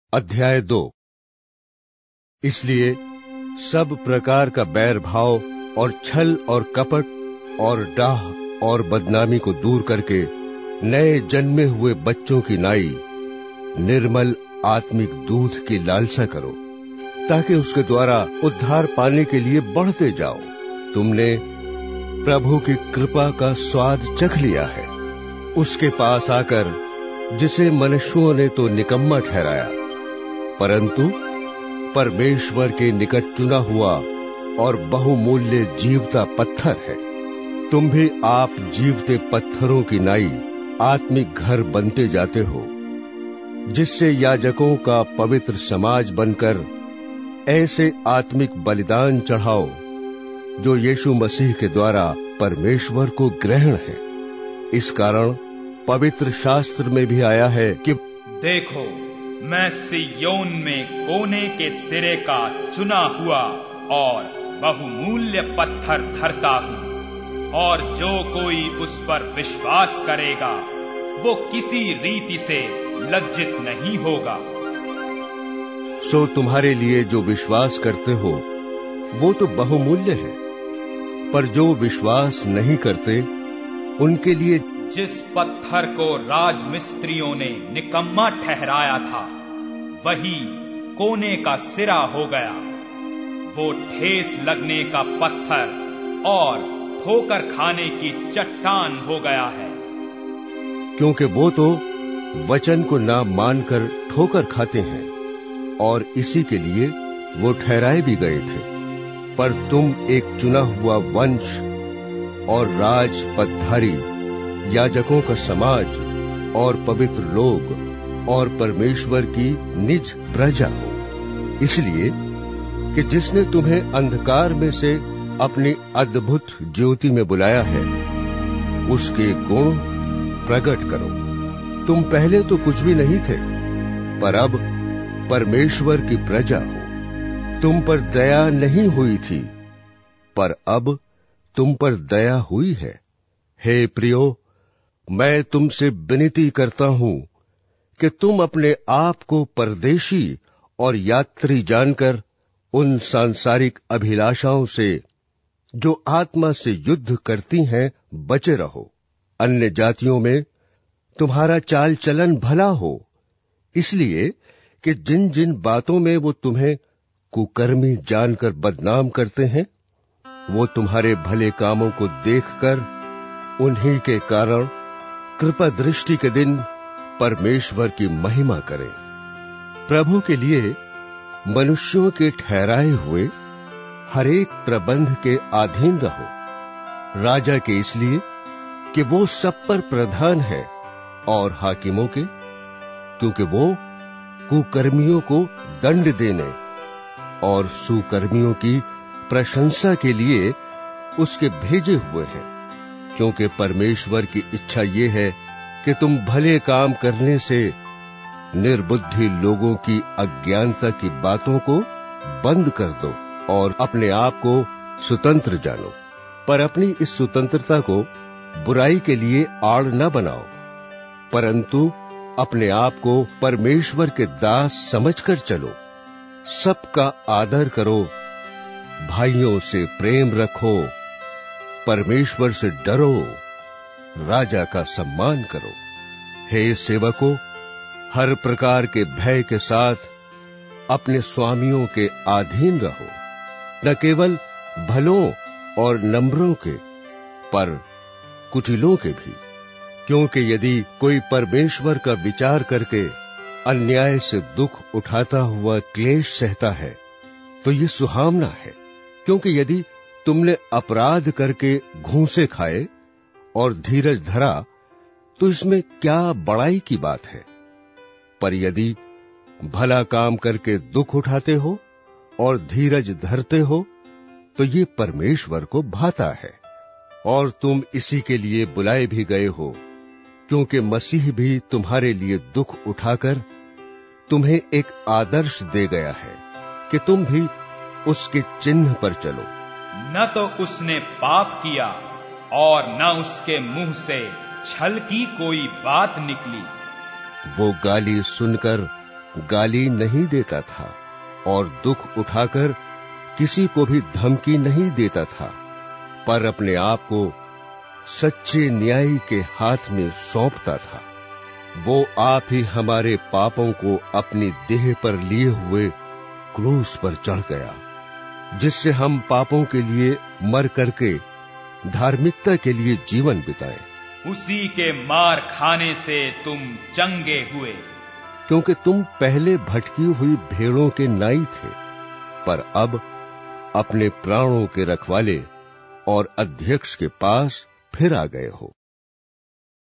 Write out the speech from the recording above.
अध्याय 2। इसलिए सब प्रकार का बैर भाव और छल और कपट और डाह और बदनामी को दूर करके नए जन्मे हुए बच्चों की नाई निर्मल आत्मिक दूध की लालसा करो, ताकि उसके द्वारा उद्धार पाने के लिए बढ़ते जाओ। तुमने प्रभु की कृपा का स्वाद चख लिया है। उसके पास आकर जिसे मनुष्यों ने तो निकम्मा ठहराया, परंतु परमेश्वर के निकट चुना हुआ और बहुमूल्य जीवता पत्थर है। तुम भी आप जीवते पत्थरों की नाई आत्मिक घर बनते जाते हो, जिससे याजकों का पवित्र समाज बनकर ऐसे आत्मिक बलिदान चढ़ाओ जो यीशु मसीह के द्वारा परमेश्वर को ग्रहण है। इस कारण पवित्र शास्त्र में भी आया है कि देखो, मैं सिय्योन में कोने के सिरे का चुना हुआ और बहुमूल्य पत्थर धरता हूँ, और जो कोई उस पर विश्वास करेगा वो किसी रीति से लज्जित नहीं होगा। सो तुम्हारे लिए जो विश्वास करते हो वो तो बहुमूल्य है, पर जो विश्वास नहीं करते उनके लिए जिस पत्थर को राजमिस्त्रियों ने निकम्मा ठहराया था, वही कोने का सिरा हो गया। वो ठेस लगने का पत्थर और ठोकर खाने की चट्टान हो गया है। क्योंकि वो तो वचन को ना मानकर ठोकर खाते हैं, और इसी के लिए वो ठहराए भी गए थे। पर तुम एक चुना हुआ वंश और राज पदधारी, याजकों का समाज और पवित्र लोग और परमेश्वर की निज प्रजा हो, इसलिए कि जिसने तुम्हें अंधकार में से अपनी अद्भुत ज्योति में बुलाया है, उसके गुण प्रकट करो। तुम पहले तो कुछ भी नहीं थे, पर अब परमेश्वर की प्रजा हो। तुम पर दया नहीं हुई थी, पर अब तुम पर दया हुई है। हे प्रियो, मैं तुमसे विनती करता हूं कि तुम अपने आप को परदेशी और यात्री जानकर उन सांसारिक अभिलाषाओं से जो आत्मा से युद्ध करती हैं बचे रहो। अन्य जातियों में तुम्हारा चाल चलन भला हो, इसलिए कि जिन जिन बातों में वो तुम्हें कुकर्मी जानकर बदनाम करते हैं, वो तुम्हारे भले कामों को देखकर उन्हीं के कारण कृपा दृष्टि के दिन परमेश्वर की महिमा करें। प्रभु के लिए मनुष्यों के ठहराए हुए हरेक प्रबंध के अधीन रहो। राजा के इसलिए कि वो सब पर प्रधान है, और हाकिमों के क्योंकि वो कुकर्मियों को दंड देने और सुकर्मियों की प्रशंसा के लिए उसके भेजे हुए हैं। क्योंकि परमेश्वर की इच्छा ये है कि तुम भले काम करने से निर्बुद्धि लोगों की अज्ञानता की बातों को बंद कर दो और अपने आप को स्वतंत्र जानो। पर अपनी इस स्वतंत्रता को बुराई के लिए आड़ न बनाओ, परंतु अपने आप को परमेश्वर के दास समझकर चलो। सबका आदर करो, भाइयों से प्रेम रखो, परमेश्वर से डरो, राजा का सम्मान करो। हे सेवकों, हर प्रकार के भय के साथ अपने स्वामियों के अधीन रहो, न केवल भलों और नम्रों के, पर कुटिलों के भी। क्योंकि यदि कोई परमेश्वर का विचार करके अन्याय से दुख उठाता हुआ क्लेश सहता है, तो ये सुहावना है। क्योंकि यदि तुमने अपराध करके घूंसे खाए और धीरज धरा, तो इसमें क्या बड़ाई की बात है। पर यदि भला काम करके दुख उठाते हो और धीरज धरते हो, तो ये परमेश्वर को भाता है। और तुम इसी के लिए बुलाए भी गए हो, क्योंकि मसीह भी तुम्हारे लिए दुख उठाकर तुम्हें एक आदर्श दे गया है कि तुम भी उसके चिन्ह पर चलो। न तो उसने पाप किया और न उसके मुंह से छल की कोई बात निकली। वो गाली सुनकर गाली नहीं देता था और दुख उठाकर किसी को भी धमकी नहीं देता था, पर अपने आप को सच्चे न्यायी के हाथ में सौंपता था। वो आप ही हमारे पापों को अपनी देह पर लिए हुए क्रूस पर चढ़ गया, जिससे हम पापों के लिए मर करके धार्मिकता के लिए जीवन बिताएं। उसी के मार खाने से तुम चंगे हुए, क्योंकि तुम पहले भटकी हुई भेड़ों के नाई थे, पर अब अपने प्राणों के रखवाले और अध्यक्ष के पास फिर आ गए हो।